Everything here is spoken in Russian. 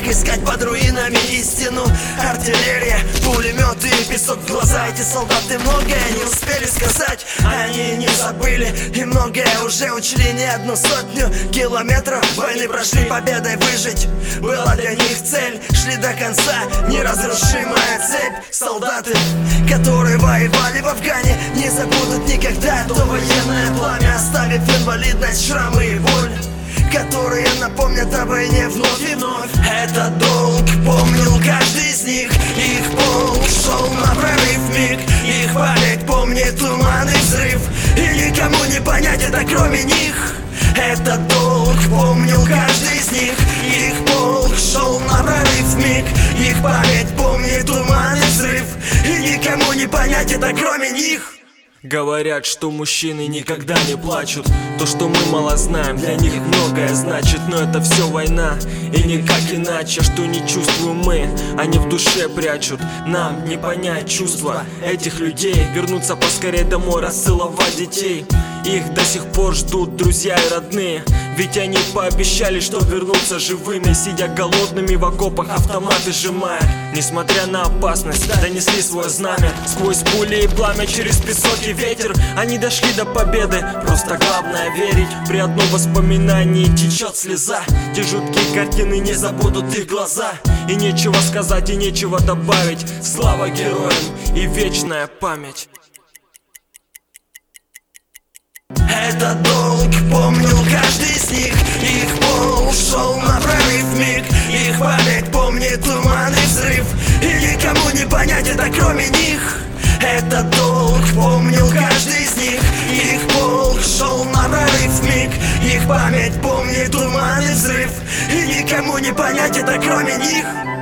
искать под руинами истину. Артиллерия, пулеметы и песок в глаза. Эти солдаты многое не успели сказать. Они не забыли и многое уже учли. Не одну сотню километров войны прошли. Победой выжить была для них цель. Шли до конца, неразрушимая цепь. Солдаты, которые воевали в Афгане, не забудут никогда то военное пламя, оставив инвалидность, шрамы и боль, которые напомнят о войне вновь и вновь. Этот долг помнил каждый из них. Их полк шел на прорыв миг. Их память помнит туман и взрыв. И никому не понять это кроме них. Этот долг помнил каждый из них. Их полк шел на прорыв миг. Их память помнит туман и взрыв. И никому не понять это кроме них. Говорят, что мужчины никогда не плачут. То, что мы мало знаем, для них многое значит. Но это все война, и никак иначе. Что не чувствуем мы, они в душе прячут. Нам не понять чувства этих людей. Вернуться поскорее домой, расцеловать детей. Их до сих пор ждут друзья и родные. Ведь они пообещали, что вернутся живыми. Сидя голодными в окопах, автоматы сжимая. Несмотря на опасность, донесли свое знамя. Сквозь пули и пламя, через песок и ветер. Они дошли до победы, просто главное верить. При одном воспоминании течет слеза. Те жуткие картины не забудут их глаза. И нечего сказать, и нечего добавить. Слава героям и вечная память. Этот долг помнил каждый из них. Их полк шел на прорыв миг. Их память помнит туман и взрыв. И никому не понять это кроме них. Этот долг помнил каждый из них. Их полк шел на прорыв миг. Их память помнит туман и взрыв. И никому не понять это кроме них.